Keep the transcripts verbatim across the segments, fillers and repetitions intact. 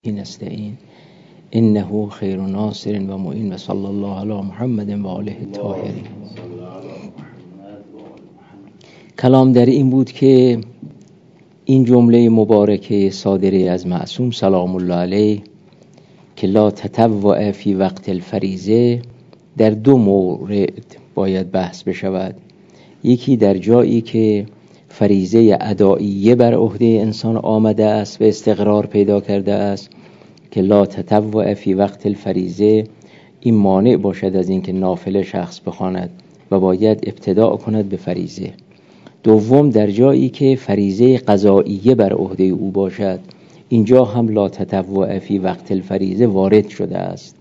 نستعین انه خیر ناصر و معین و صلی الله علی محمد و آله الطاهرین. کلام در این بود که این جمله مبارکه صادره از معصوم سلام الله علیه که لا تطوع فی وقت الفریضه در دو مورد باید بحث بشود. یکی در جایی که فریضه ادائیه بر عهده انسان آمده است و استقرار پیدا کرده است که لا تطوع فی وقت الفریضه، این مانع باشد از اینکه نافله شخص بخواند و باید ابتداء کند به فریضه. دوم در جایی که فریضه قضائیه بر عهده او باشد، اینجا هم لا تطوع فی وقت الفریضه وارد شده است.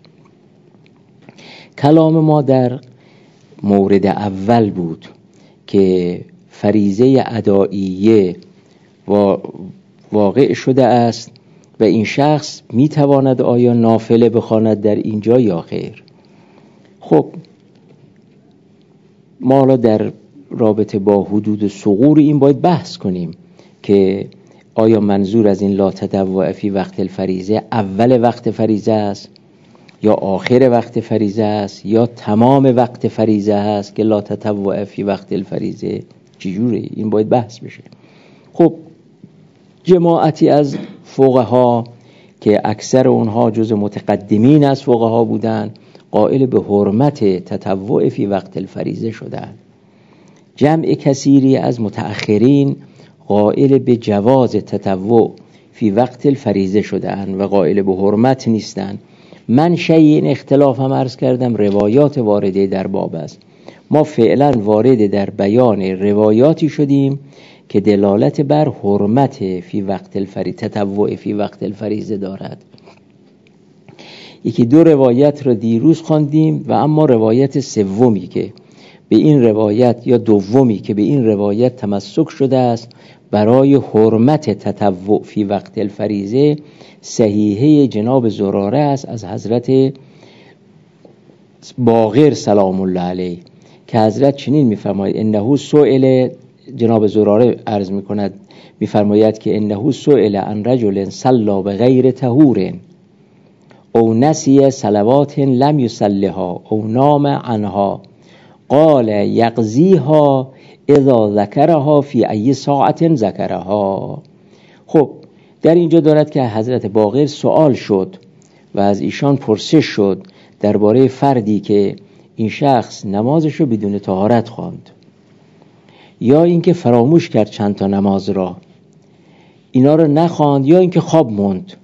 کلام ما در مورد اول بود که فریضه ادائیه واقع شده است و این شخص میتواند آیا نافله بخواند در اینجا یا خیر. خب ما حالا در رابطه با حدود ثغور این باید بحث کنیم که آیا منظور از این لا تطوع فی وقت الفریضه اول وقت فریضه است یا آخر وقت فریضه است یا تمام وقت فریضه است که لا تطوع فی وقت الفریضه چجوره؟ این باید بحث بشه. خب جماعتی از فقها که اکثر اونها جز متقدمین از فقها بودند قائل به حرمت تطوع فی وقت الفریضه شدند. جمع کثیری از متأخرین قائل به جواز تطوع فی وقت الفریضه شدند و قائل به حرمت نیستند. منشأ این اختلاف هم عرض کردم روایات وارده در باب است. ما فعلا وارد در بیان روایاتی شدیم که دلالت بر حرمت فی وقت الفریضه تطوع فی وقت الفریضه دارد. یکی دو روایت را دیروز خواندیم و اما روایت سومی که به این روایت یا دومی که به این روایت تمسک شده است برای حرمت تطوع فی وقت الفریضه صحیحه جناب زراره است از حضرت باقر سلام الله علیه که حضرت چنین می‌فرماید انه سئل، جناب زراره عرض می‌کند می‌فرماید که انه سئل عن رجل صلى بغیر طهور او نسی صلوات لم یصلها او نام عنها قال یقضیها اذا ذکرها فی ای ساعت ذکرها. خب در اینجا دارد که حضرت باقر سوال شد و از ایشان پرسش شد درباره فردی که این شخص نمازشو بدون طهارت خواند یا اینکه فراموش کرد چند تا نماز را، اینا رو نخواند یا اینکه خواب موند.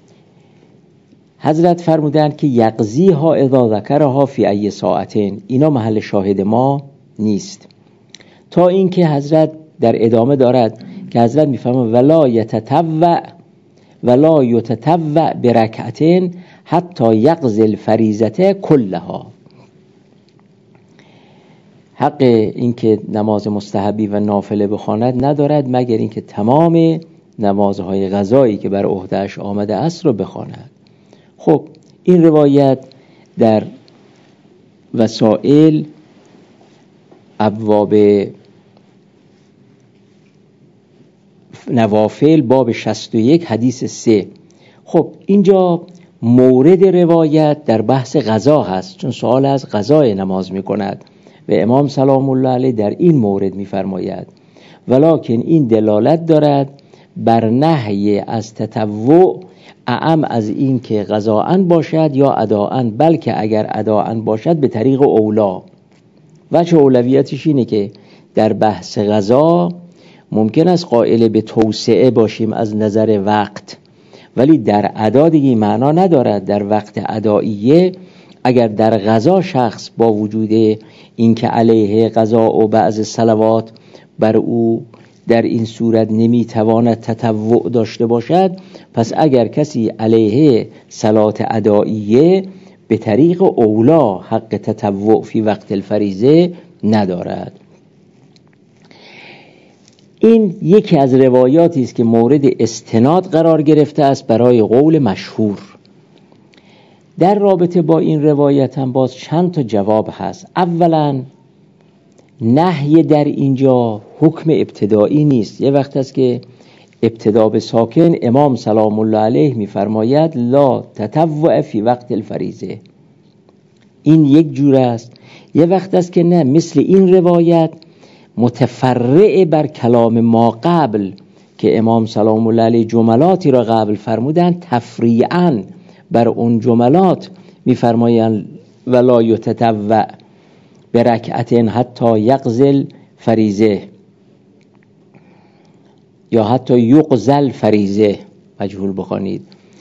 حضرت فرمودند که یقضیها اذا ذکرها فی ای ساعتین، اینا محل شاهد ما نیست. تا اینکه حضرت در ادامه دارد که حضرت میفرماید ولا یتطوع ولا یتطوع برکعتین حتی یقضی الفریضه کلها. حق اینکه نماز مستحبی و نافله بخواند ندارد مگر اینکه تمام نمازهای قضایی که بر عهده‌اش آمده است رو بخواند. خب این روایت در وسائل ابواب نوافل باب شصت و یک حدیث سه. خب اینجا مورد روایت در بحث قضا هست چون سوال از قضای نماز می کند و امام سلام الله علیه در این مورد می فرماید ولکن این دلالت دارد بر نهی از تطوع اعم از این که قضاءً باشد یا اداءً، بلکه اگر اداءً باشد به طریق اولا. وجه اولویتش اینه که در بحث قضا ممکن است قائل به توسعه باشیم از نظر وقت، ولی در ادا دیگه معنا ندارد. در وقت ادائیه اگر در قضا شخص با وجود اینکه علیه قضا و بعض صلوات بر او در این صورت نمیتواند تطوع داشته باشد، پس اگر کسی علیه صلات ادائیه به طریق اولا حق تطوع فی وقت الفریضه ندارد. این یکی از روایاتی است که مورد استناد قرار گرفته است برای قول مشهور. در رابطه با این روایت هم باز چند تا جواب هست. اولا نهی در اینجا حکم ابتدایی نیست. یه وقت است که ابتدا به ساکن امام سلام الله علیه میفرماید لا تطوع فی وقت الفریضه. این یک جور است. یه وقت است که نه، مثل این روایت متفرع بر کلام ما قبل که امام سلام الله علیه جملاتی را قبل فرمودن، تفریعاً بر اون جملات میفرمایند ولا یتطوع برکعت حتی یقضل فریضه یا حتی یقضل فریضه، مجهول بخوانید.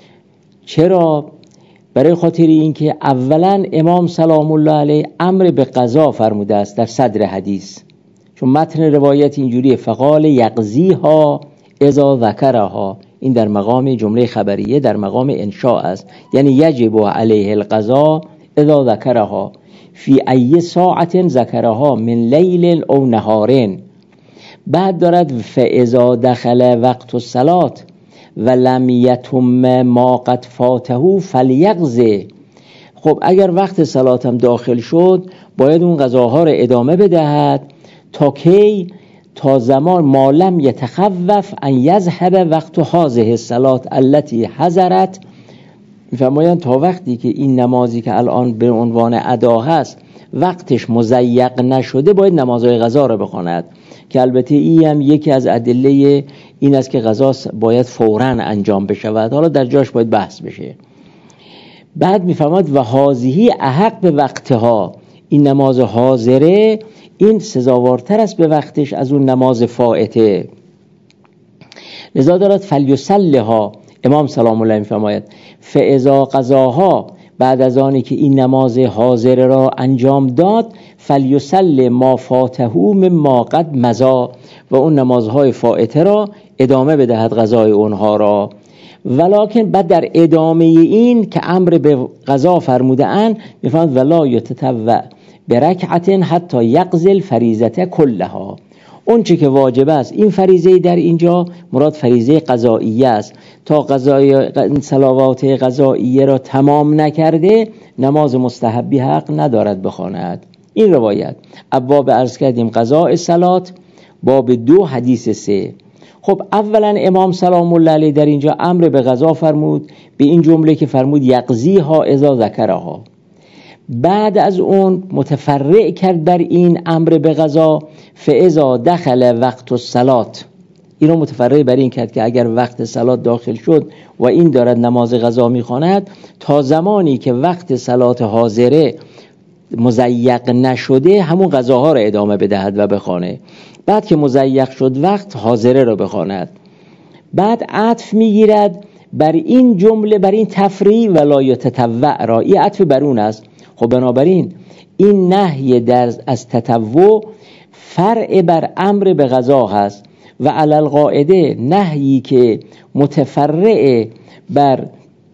چرا؟ برای خاطر اینکه اولا امام سلام الله علیه امر به قضا فرموده است در صدر حدیث، چون متن روایت اینجوریه فقال یقضیها اذا ذکرها، این در مقام جمله خبریه، در مقام انشاء است، یعنی یجب علیه القضا اذا ذکرها فی ای ساعت ذکرها من لیل او نهارن. بعد دارد فاذا دخل وقت الصلاة و لم یتم ما قد فاته فلیقضی. خب اگر وقت صلات هم داخل شد باید اون قضاها را ادامه بدهد تا کی؟ تا زمان ما لم یتخوف ان یذهب وقت هذه الصلاة التي حضرت. میفرمایند تا وقتی که این نمازی که الان به عنوان ادا هست وقتش مضیق نشده باید نمازهای قضا را بخواند، که البته این هم یکی از ادله این است که قضا باید فوراً انجام بشود، حالا در جاش باید بحث بشه. بعد میفرماد و هذه احق به وقتها، این نماز حاضره این سزاوارتر است به وقتش از اون نماز فائته. لذا دارد فلیصلها، امام سلام الله میفرماید فاذا قضاها، بعد از آنی که این نماز حاضره را انجام داد فلیصل ما فاته مما قد مضی، و اون نمازهای فائته را ادامه بدهد قضای اونها را. ولکن بعد در ادامه این که امر به قضا فرموده اند میفرماید ولا یتطوع برکعت حتی یقضی الفریضه کلها. اون چی که واجب است، این فریضه در اینجا مراد فریضه قضاییه است، تا قضای صلوات قضاییه را تمام نکرده نماز مستحبی حق ندارد بخواند. این روایت ابواب عرض کردیم قضاء صلات، باب دو حدیث سه. خب اولا امام سلام الله علیه در اینجا امر به قضا فرمود به این جمله که فرمود یقضیها اذا ذکرها. بعد از اون متفرع کرد بر این امر به قضا فاذا دخل وقت الصلاة، این رو متفرع بر این کرد که اگر وقت صلات داخل شد و این دارد نماز قضا میخواند، تا زمانی که وقت صلات حاضره مضیق نشده همون قضاها رو ادامه بدهد و بخوانه. بعد که مضیق شد وقت حاضره رو بخواند. بعد عطف میگیرد بر این جمله، بر این تفریع ولا یتطوع را، این عطف بر اون است. خب بنابراین این نهی در از تطوع فرع بر امر به قضا هست و علی القاعده نهی که متفرع بر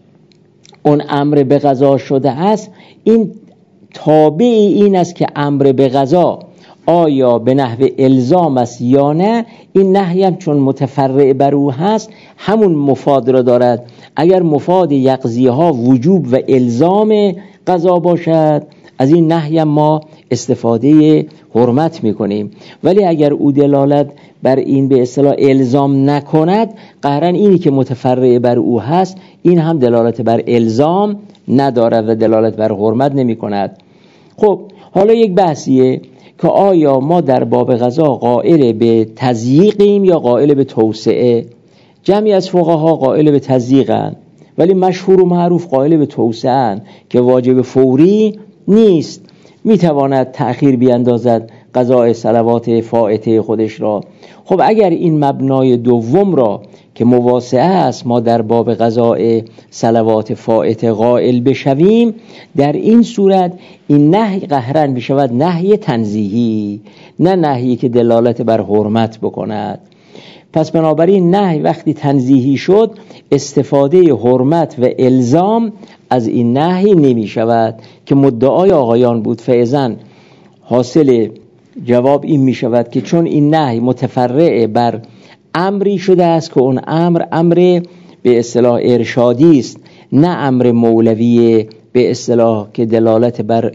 اون امر به قضا شده است این تابع این است که امر به قضا آیا به نحو الزام است یا نه. این نهی هم چون متفرع بر او هست همون مفاد را دارد. اگر مفاد یقضیها وجوب و الزام قضا باشد از این نهی هم ما استفاده حرمت میکنیم، ولی اگر او دلالت بر این به اصطلاح الزام نکند قهرن اینی که متفرع بر او هست این هم دلالت بر الزام ندارد و دلالت بر حرمت نمی کند. خب حالا یک بحثیه که آیا ما در باب قضا قائل به تضییقیم یا قائل به توسعه؟ جمعی از فقها قائل به تضییقند ولی مشهور و معروف قائل به توسعه‌اند که واجب فوری نیست، میتواند تأخیر بیندازد قضاء صلوات فائته خودش را. خب اگر این مبنای دوم را که مواسعه است ما در باب قضاء صلوات فائته قائل بشویم، در این صورت این نهی قهرن بشود نهی تنزیهی، نه نهی که دلالت بر حرمت بکند. پس بنابراین نهی وقتی تنزیهی شد استفاده حرمت و الزام از این نهی نمی شود که مدعای آقایان بود. فعضاً حاصل جواب این می شود که چون این نهی متفرع بر امری شده است که اون امر امر به اصطلاح ارشادی است، نه امر مولوی به اصطلاح که دلالت بر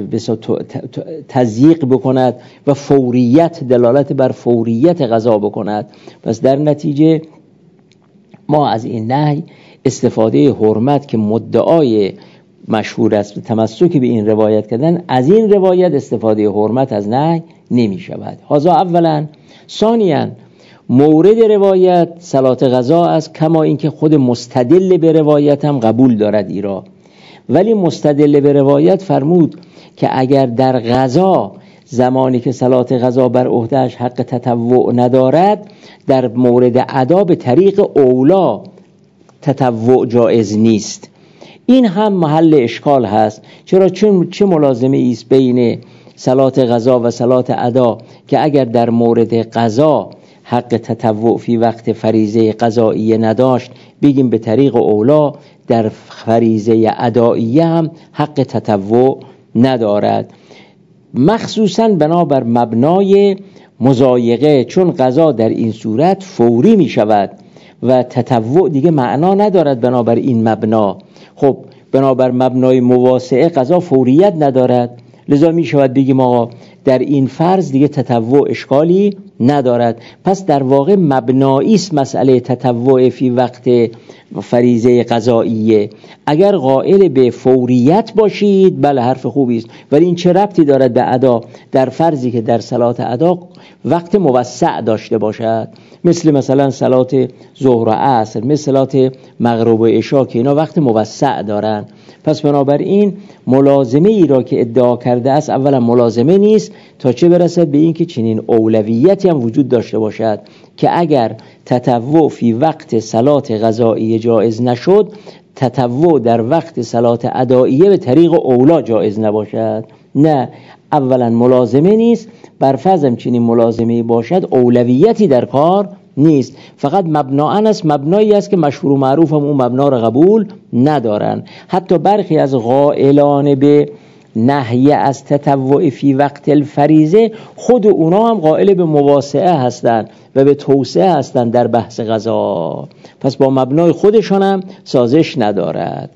تضییق بکند و فوریت دلالت بر فوریت قضا بکند. پس در نتیجه ما از این نهی استفاده حرمت که مدعای مشهور است تمسک به این روایت کردن، از این روایت استفاده حرمت از نهی نمی شود. هذا اولا. ثانیاً مورد روایت صلات غذا است، کما اینکه خود مستدل به روایت هم قبول دارد ایرا، ولی مستدل به روایت فرمود که اگر در غذا زمانی که صلات غذا بر عهده‌اش حق تطوع ندارد، در مورد ادا به طریق اولا تطوع جایز نیست. این هم محل اشکال هست. چرا؟ چون چه ملازمه ایست بین صلات غذا و صلات ادا که اگر در مورد غذا حق تطوع فی وقت فریضه قضائیه نداشت، بگیم به طریق اولا در فریضه ادائیه هم حق تطوع ندارد، مخصوصاً بنابر مبنای مضایقه، چون قضا در این صورت فوری می شود و تطوع دیگه معنا ندارد بنابر این مبنا. خب بنابر مبنای مواسعه قضا فوریت ندارد، لذا می شود بگیم آقا در این فرض دیگه تطوع اشکالی ندارد. پس در واقع مبنایی است مسئله تطوع فی وقت فریضه قضائیه. اگر قائل به فوریت باشید بله حرف خوبی است، ولی این چه ربطی دارد به ادا در فرضی که در صلات ادا وقت موسع داشته باشد، مثل مثلا صلات ظهر و عصر، مثل صلات مغرب و عشا که اینا وقت موسع دارن. پس بنابراین ملازمه ای را که ادعا کرده است اولا ملازمه نیست تا چه برسد به این که چنین اولویتی هم وجود داشته باشد که اگر تطوع فی وقت صلات قضائیه جایز نشد، تطوع در وقت صلات ادائیه به طریق اولا جایز نباشد. نه، اولا ملازمه نیست، بر فرض چنین ملازمه باشد اولویتی در کار نیست، فقط مبناً است، مبنایی است که مشهور و معروف هم اون مبنا را قبول ندارن. حتی برخی از قائلان به نهی از تطوع فی وقت الفریضه خود اونا هم قائل به مواسعه هستند و به توسعه هستند در بحث قضا، پس با مبنای خودشان هم سازش ندارد.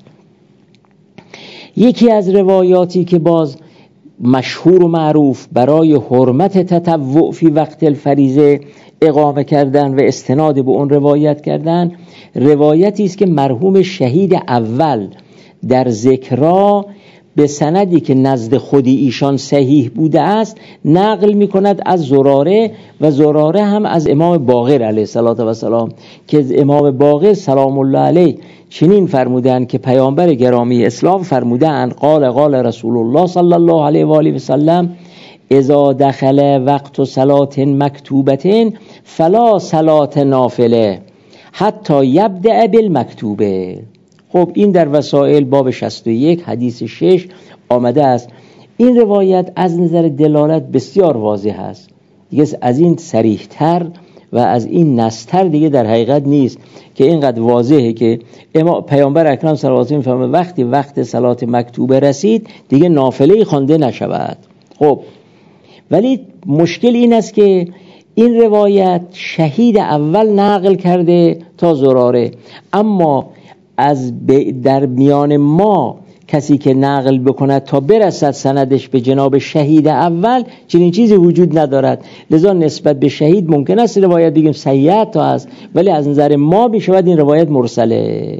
یکی از روایاتی که باز مشهور و معروف برای حرمت تطوع فی وقت الفریضه اقامه کردن و استناد به اون روایت کردن، روایتی است که مرحوم شهید اول در ذکرا به سندی که نزد خودی ایشان صحیح بوده است نقل می کند از زراره، و زراره هم از امام باقر علیه السلام که امام باقر سلام الله علیه چنین فرمودند که پیامبر گرامی اسلام فرمودند قال قال رسول الله صلی الله علیه و آله و سلم اذا دخل وقت صلات مکتوبه فلا صلات نافله حتی یبدأ بالمکتوبه. خب این در وسائل باب شصت و یک حدیث شش آمده است. این روایت از نظر دلالت بسیار واضح است، دیگه از این صریح‌تر و از این نص‌تر دیگه در حقیقت نیست که اینقدر واضحه که اما پیامبر اکرم صلی الله علیه و آله وقتی وقت صلات مکتوبه رسید دیگه نافله خوانده نشود. خب ولی مشکل این است که این روایت شهید اول نقل کرده تا زراره، اما از در میان ما کسی که نقل بکند تا برسد سندش به جناب شهید اول چنین چیزی وجود ندارد، لذا نسبت به شهید ممکن است روایت بگیم صحیح تا است، ولی از نظر ما میشود این روایت مرسله.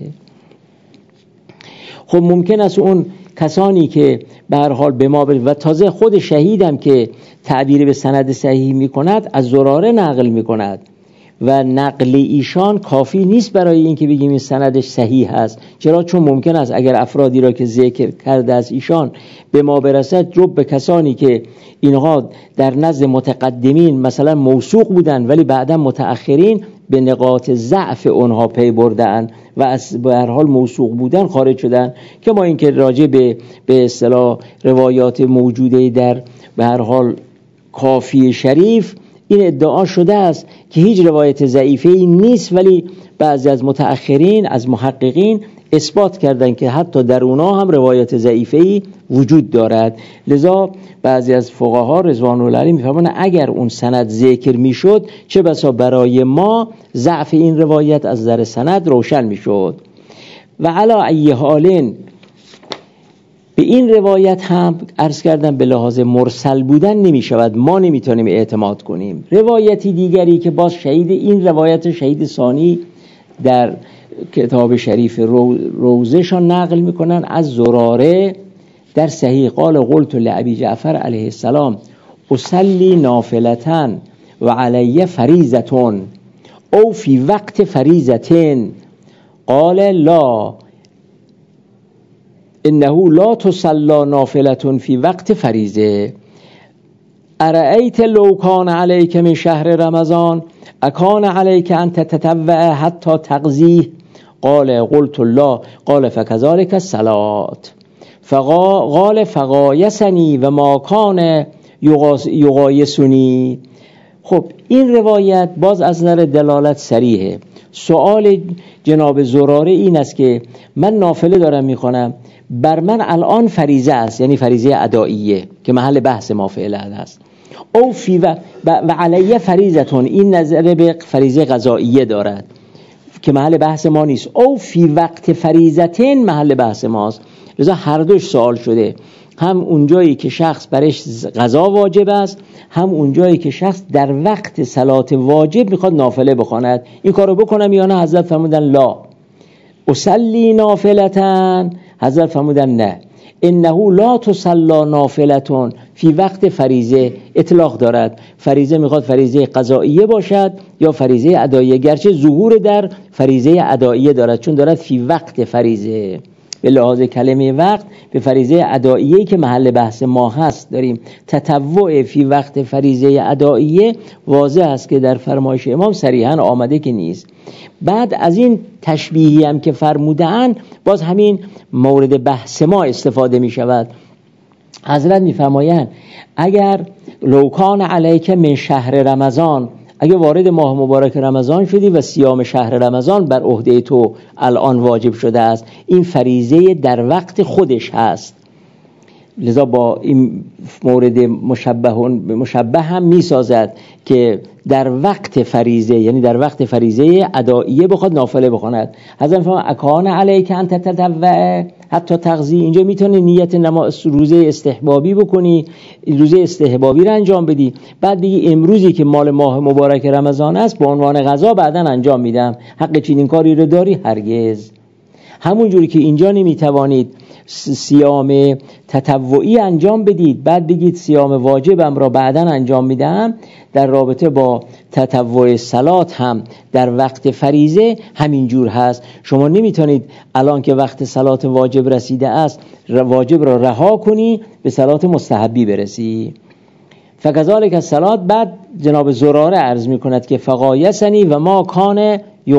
خب ممکن است اون کسانی که به هر حال به ما و تازه خود شهیدم که تعبیر به سند صحیح میکند از زراره نقل میکند و نقل ایشان کافی نیست برای اینکه بگیم این سندش صحیح است. چرا؟ چون ممکن است اگر افرادی را که ذکر کرده از ایشان به ما برسد جب به کسانی که اینها در نزد متقدمین مثلا موثوق بودن ولی بعدا متأخرین به نقاط ضعف اونها پی بردن و از به هر حال موثوق بودن خارج شدن، که ما اینکه راجع به به اصطلاح روایات موجوده در به هر حال کافی شریف این ادعا شده است که هیچ روایت ضعیفه‌ای نیست، ولی بعضی از متأخرین از محققین اثبات کردند که حتی در اونا هم روایت ضعیفه‌ای وجود دارد. لذا بعضی از فقها رضوان الله علیهم می‌فرمایند اگر اون سند ذکر میشد چه بسا برای ما ضعف این روایت از نظر سند روشن میشد. و علی ای حال به این روایت هم عرض کردم به لحاظ مرسل بودن نمی شود، ما نمی توانیم اعتماد کنیم. روایتی دیگری که باز شهید این روایت شهید ثانی در کتاب شریف روزهشان نقل میکنن از زراره در صحیح قال قلت لابی جعفر علیه السلام اصلی نافلتن و علی فریضتون او فی وقت فریضتین قال لا انه لا تصلی نافلتون فی وقت فریضه ارأیت لو کان علیک من شهر رمضان اکان علیک ان تتطوع حتی تقضیه قال قلت لا قال فكذلك الصلاة فقال فغایسنی و ما کان یغایسنی. خب این روایت باز از نظر دلالت صریحه. سوال جناب زراره این است که من نافله دارم میخونم، بر من الان فریضه است، یعنی فریضه ادائیه که محل بحث ما فعلا است، او فی و, و علیه فریضتون، این نظر به فریضه قضائیه دارد که محل بحث ما نیست، او فی وقت فریضتین محل بحث ماست. لذا هر دوش سوال شده، هم اونجایی که شخص برش قضا واجب است، هم اونجایی که شخص در وقت صلات واجب میخواد نافله بخواند. این کارو بکنم یا نه؟ حضرت فرمودن لا اصلی نافلتن، حضرت فرمودن نه انه لا تصلی نافلتون فی وقت فریضه. اطلاق دارد، فریضه میخواد فریضه قضائیه باشد یا فریضه ادائیه، گرچه ظهور در فریضه ادائیه دارد چون دارد فی وقت فریضه. به لحاظ کلمه وقت به فریضه ادائیه‌ای که محل بحث ما هست داریم. تطوع فی وقت فریضه ادائیه واضح است که در فرمایش امام صریحاً آمده که نیست. بعد از این تشبیهی هم که فرمودن باز همین مورد بحث ما استفاده می شود. حضرت می فرمایند اگر لو کان علیک من شهر رمضان، اگه وارد ماه مبارک رمضان شدی و صیام شهر رمضان بر عهده تو الان واجب شده است، این فریضه در وقت خودش هست. لذا با این مورد مشبه مشبه هم می سازد که در وقت فریضه، یعنی در وقت فریضه ادائیه بخواد نافله بخواند. حضرت فرمان اکان علیک ان تتطوع حتی تقضی، اینجا میتونه نیت نماز روزه استحبابی بکنی، روزه استحبابی رو انجام بدی، بعد بگی امروزی که مال ماه مبارک رمضان است به عنوان قضا بعداً انجام میدم. حق چنین کاری رو داری؟ هرگز. همون جوری که اینجا نمیتوانید صیام تطوعی انجام بدید بعد بگید صیام واجبم را بعداً انجام میدم، در رابطه با تطوع صلات هم در وقت فریضه همین جور هست. شما نمیتونید الان که وقت صلات واجب رسیده است واجب را رها کنی به صلات مستحبی برسی. فکذالک الصلات. بعد جناب زراره عرض میکند که فغایسنی و ما کان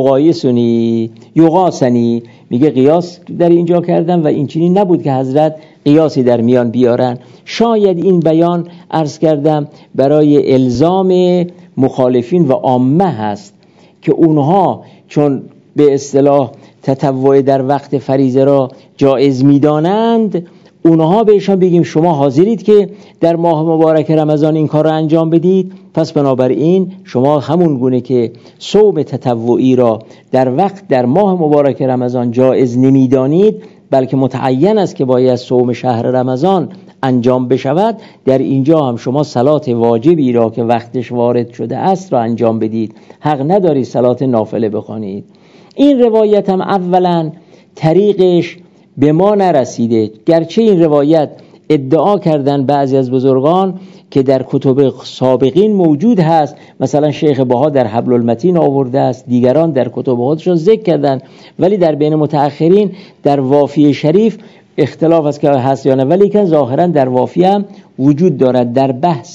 یغایسنی یغاسنی، میگه قیاس در اینجا کردن و این چنین نبود که حضرت قیاسی در میان بیارن. شاید این بیان عرض کردم برای الزام مخالفین و عامه هست که اونها چون به اصطلاح تطوع در وقت فریضه را جایز میدانند، اونها بهشان بگیم شما حاضرید که در ماه مبارک رمضان این کار را انجام بدید، پس بنابراین شما همون گونه که صوم تطوعی را در وقت در ماه مبارک رمضان جایز نمیدانید بلکه متعین است که باید صوم شهر رمضان انجام بشود، در اینجا هم شما صلات واجبی را که وقتش وارد شده است را انجام بدید، حق نداری صلات نافله بخوانید. این روایت هم اولا طریقش به ما نرسیده، گرچه این روایت ادعا کردن بعضی از بزرگان که در کتب سابقین موجود هست، مثلا شیخ بها در حبل المتین آورده است، دیگران در کتب خودشون ذکر کردن، ولی در بین متأخرین در وافی شریف اختلاف است که هست یا نه، ولی که ظاهرا در وافی هم وجود دارد در بحث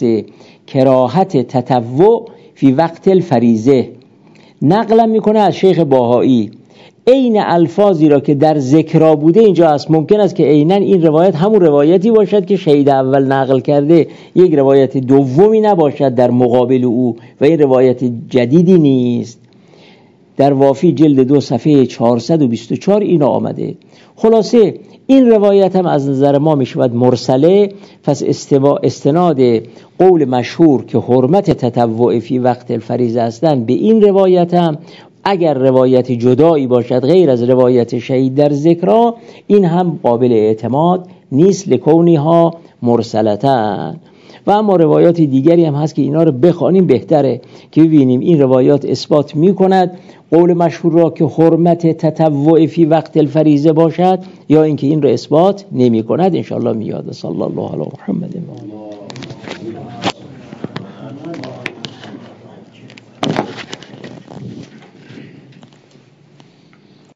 کراهت تطوع فی وقت الفریضه. نقلم میکنه از شیخ بهایی این الفاظی را که در ذکر بوده اینجا است. ممکن است که عیناً این روایت همون روایتی باشد که شهید اول نقل کرده، یک روایت دومی نباشد در مقابل او و این روایت جدیدی نیست. در وافی جلد دو صفحه چهارصد و بیست و چهار این آمده. خلاصه این روایت هم از نظر ما می شود مرسله، پس استناد قول مشهور که حرمت تطوع فی وقت الفریضه هستند به این روایت هم اگر روایت جدایی باشد غیر از روایت شهید در ذکر، این هم قابل اعتماد نیست لکونها مرسلتن. و اما روایات دیگری هم هست که اینا رو بخوانیم بهتره که ببینیم این روایات اثبات می کند قول مشهور را که حرمت تطوع فی وقت الفریضه باشد یا اینکه این را اثبات نمی کند انشاءالله میاد. صلی الله علی محمد.